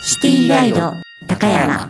シティガイド高山。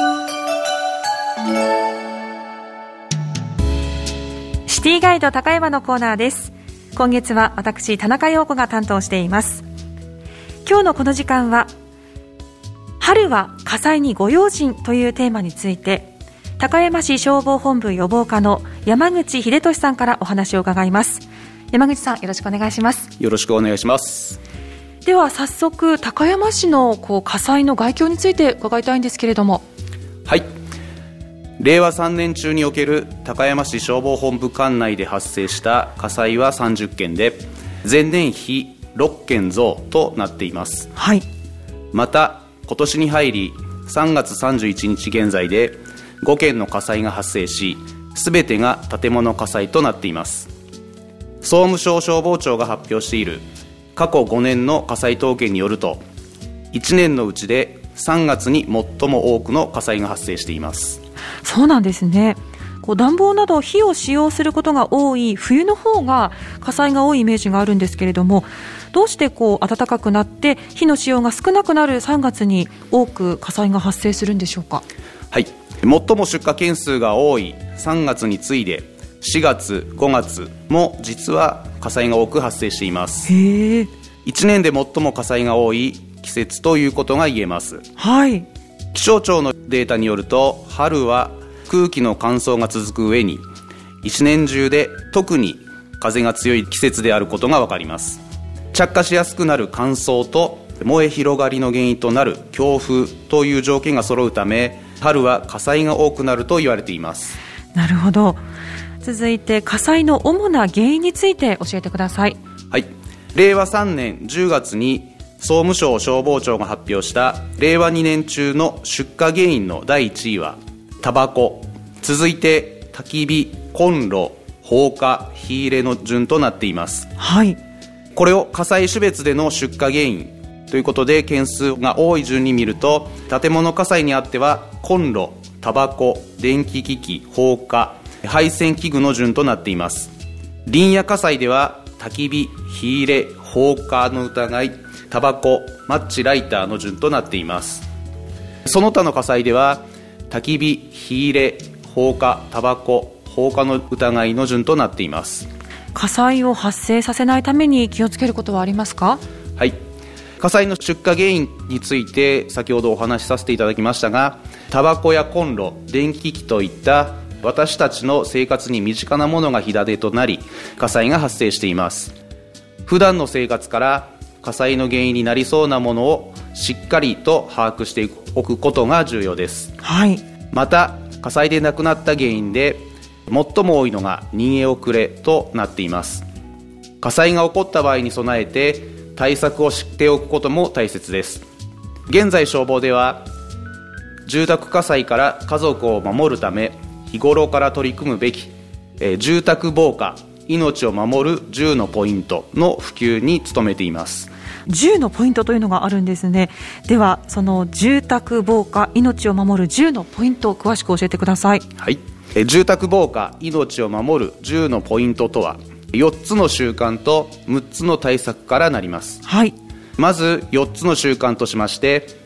シティガイド高山のコーナーです。今月は私田中陽子が担当しています。今日のこの時間は春は火災にご用心というテーマについて、高山市消防本部予防課の山口秀俊さんからお話を伺います。山口さん、よろしくお願いします。 よろしくお願いします。 では早速高山市の火災の概況について伺いたいんですけれども。 はい、令和3年中における高山市消防本部管内で発生した火災は30件で、前年比6件増となっています。 はい、 また今年に入り3月31日現在で5件の火災が発生し、すべてが建物火災となっています。総務省消防庁が発表している過去5年の火災統計によると、1年のうちで3月に最も多くの火災が発生しています。 そうなんですね。暖房など火を使用することが多い冬の方が火災が多いイメージがあるんですけれども、どうして暖かくなって火の使用が少なくなる3月に多く火災が発生するんでしょうか。 はい、最も出火件数が多い3月に次いで4月5月も実は火災が多く発生しています。 へー。 1年で最も火災が多い季節ということが言えます。 はい、 気象庁のデータによると、春は空気の乾燥が続く上に一年中で特に風が強い季節であることが分かります。着火しやすくなる乾燥と燃え広がりの原因となる強風という条件が揃うため、春は火災が多くなると言われています。 なるほど。続いて火災の主な原因について教えてください。 はい、令和3年10月に総務省消防庁が発表した令和2年中の出火原因の第1位はタバコ、続いて焚き火、コンロ、放火、火入れの順となっています。 はい、 これを火災種別での出火原因ということで件数が多い順に見ると、建物火災にあってはコンロ、タバコ、電気機器、放火、配線器具の順となっています。林野火災では焚き火、火入れ、放火の疑い、タバコ、マッチ、ライターの順となっています。その他の火災では焚き火、火入れ、放火、タバコ、放火の疑いの順となっています。 火災を発生させないために気をつけることはありますか。 はい、火災の出火原因について先ほどお話しさせていただきましたが、タバコやコンロ、電気機といった私たちの生活に身近なものが火種となり火災が発生しています。普段の生活から火災の原因になりそうなものをしっかりと把握しておくことが重要です。 はい、 また火災で亡くなった原因で最も多いのが逃げ遅れとなっています。火災が起こった場合に備えて対策を知っておくことも大切です。現在消防では住宅火災から家族を守るため日頃から取り組むべき、住宅防火、命を守る10のポイントの普及に努めています。 10のポイントというのがあるんですね。ではその住宅防火、命を守る10のポイントを詳しく教えてください。 はい、住宅防火、命を守る10のポイントとは4つの習慣と6つの対策からなります。 はい、 まず4つの習慣としまして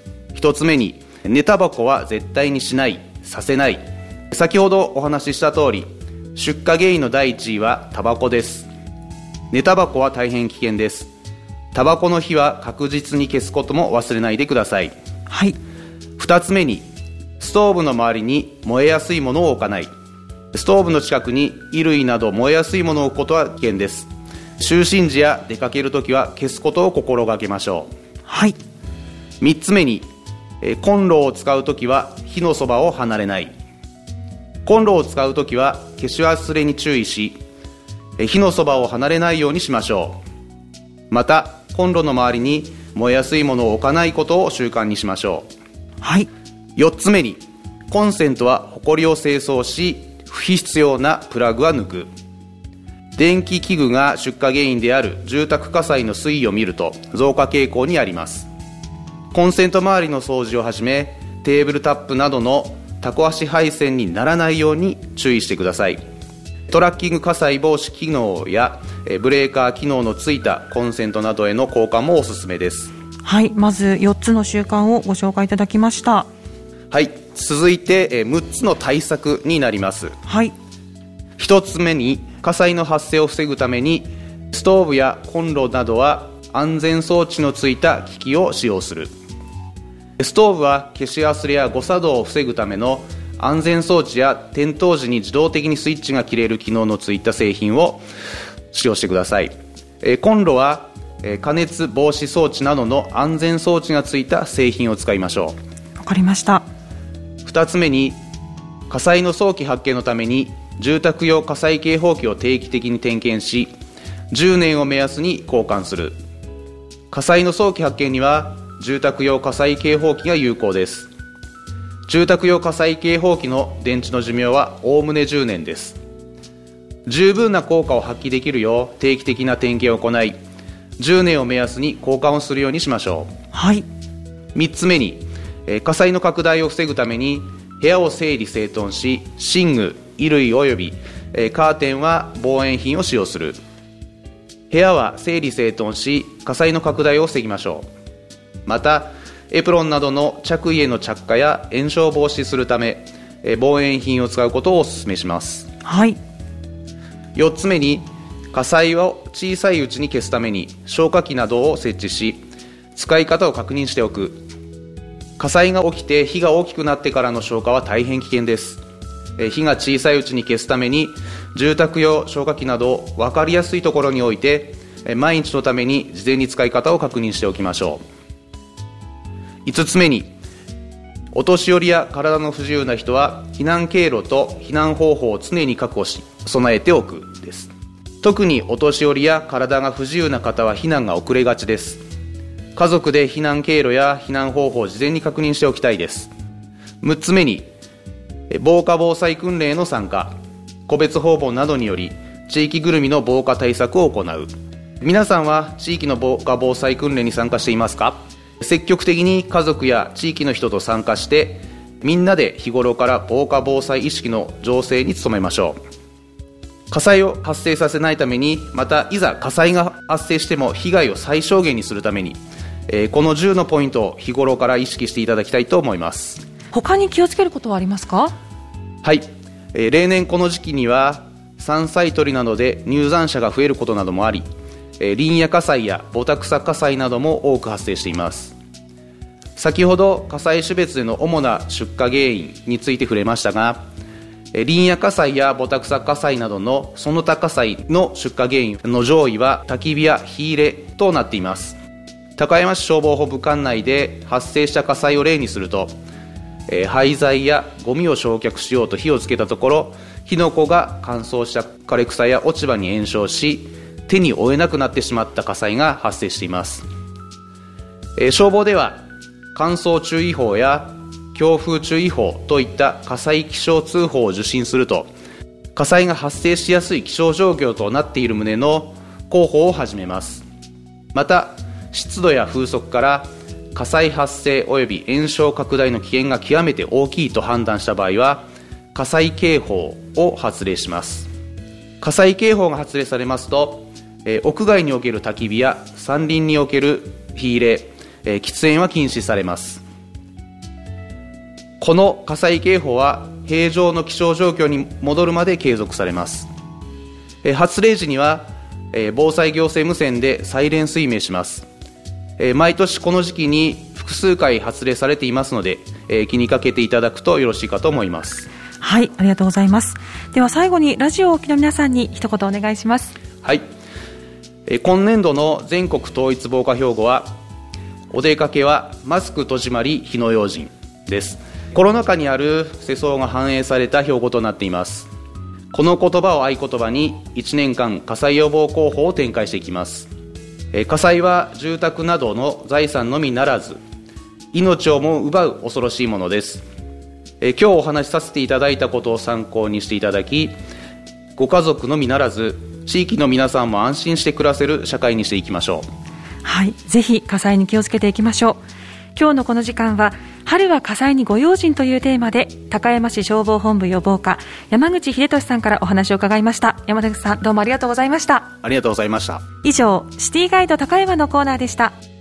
、1つ目に寝タバコは絶対にしない、させない。先ほどお話しした通り、出火原因の第1位はタバコです。寝タバコは大変危険です。タバコの火は確実に消すことも忘れないでください。 はい、 2つ目にストーブの周りに燃えやすいものを置かない。ストーブの近くに衣類など燃えやすいものを置くことは危険です。就寝時や出かけるときは消すことを心がけましょう。 はい、 3つ目にコンロを使うときは火のそばを離れない。コンロを使うときは消し忘れに注意し、火のそばを離れないようにしましょう。またコンロの周りに燃えやすいものを置かないことを習慣にしましょう。 はい、 4つ目にコンセントはホコリを清掃し、不必要なプラグは抜く。電気器具が出火原因である住宅火災の推移を見ると増加傾向にあります。コンセント周りの掃除をはじめ、テーブルタップなどのタコ足配線にならないように注意してください。トラッキング火災防止機能やブレーカー機能のついたコンセントなどへの交換もおすすめです。 はい、まず4つの習慣をご紹介いただきました。 はい、続いて6つの対策になります。 はい。 1つ目に、火災の発生を防ぐためにストーブやコンロなどは安全装置のついた機器を使用する。ストーブは消し忘れや誤作動を防ぐための安全装置や点灯時に自動的にスイッチが切れる機能のついた製品を使用してください。コンロは加熱防止装置などの安全装置がついた製品を使いましょう。 わかりました。 2つ目に、火災の早期発見のために住宅用火災警報器を定期的に点検し、10年を目安に交換する。火災の早期発見には住宅用火災警報器が有効です。住宅用火災警報器の電池の寿命はおおむね10年です。十分な効果を発揮できるよう定期的な点検を行い、10年を目安に交換をするようにしましょう。 はい。 3つ目に、火災の拡大を防ぐために部屋を整理整頓し、寝具、衣類およびカーテンは防煙品を使用する。部屋は整理整頓し、火災の拡大を防ぎましょう。またエプロンなどの着衣への着火や炎症を防止するため防煙品を使うことをお勧めします。 はい。 4つ目に、火災を小さいうちに消すために消火器などを設置し、使い方を確認しておく。火災が起きて火が大きくなってからの消火は大変危険です。火が小さいうちに消すために住宅用消火器などを分かりやすいところに置いて、毎日のために事前に使い方を確認しておきましょう。5つ目に、お年寄りや体の不自由な人は避難経路と避難方法を常に確保し備えておくです。特にお年寄りや体が不自由な方は避難が遅れがちです。家族で避難経路や避難方法を事前に確認しておきたいです。6つ目に、防火防災訓練への参加、個別訪問などにより地域ぐるみの防火対策を行う。皆さんは地域の防火防災訓練に参加していますか？積極的に家族や地域の人と参加して、みんなで日頃から防火防災意識の醸成に努めましょう。火災を発生させないために、またいざ火災が発生しても被害を最小限にするために、この10のポイントを日頃から意識していただきたいと思います。 他に気をつけることはありますか？ はい、例年この時期には山菜採りなどで入山者が増えることなどもあり、林野火災やボタクサ火災なども多く発生しています。先ほど火災種別での主な出火原因について触れましたが、林野火災やボタクサ火災などのその他火災の出火原因の上位は焚き火や火入れとなっています。高山市消防本部管内で発生した火災を例にすると、廃材やゴミを焼却しようと火をつけたところ、火の粉が乾燥した枯れ草や落ち葉に炎症し、手に負えなくなってしまった火災が発生しています。消防では乾燥注意報や強風注意報といった火災気象通報を受信すると、火災が発生しやすい気象状況となっている旨の広報を始めます。また湿度や風速から火災発生及び延焼拡大の危険が極めて大きいと判断した場合は、火災警報を発令します。火災警報が発令されますと、屋外における焚き火や山林における火入れ、喫煙は禁止されます。この火災警報は平常の気象状況に戻るまで継続されます。発令時には防災行政無線でサイレン水明します。毎年この時期に複数回発令されていますので、気にかけていただくとよろしいかと思います。 はい、ありがとうございます。では最後にラジオをお聞きの皆さんに一言お願いします。 はい、今年度の全国統一防火標語は、お出かけはマスク戸締まり火の用心です。コロナ禍にある世相が反映された標語となっています。この言葉を合言葉に1年間火災予防広報を展開していきます。火災は住宅などの財産のみならず命をも奪う恐ろしいものです。今日お話しさせていただいたことを参考にしていただき、ご家族のみならず地域の皆さんも安心して暮らせる社会にしていきましょう。 はい、ぜひ火災に気をつけていきましょう。今日のこの時間は春は火災にご用心というテーマで、高山市消防本部予防課山口秀俊さんからお話を伺いました。山口さん、どうもありがとうございました。 ありがとうございました。 以上、シティガイド高山のコーナーでした。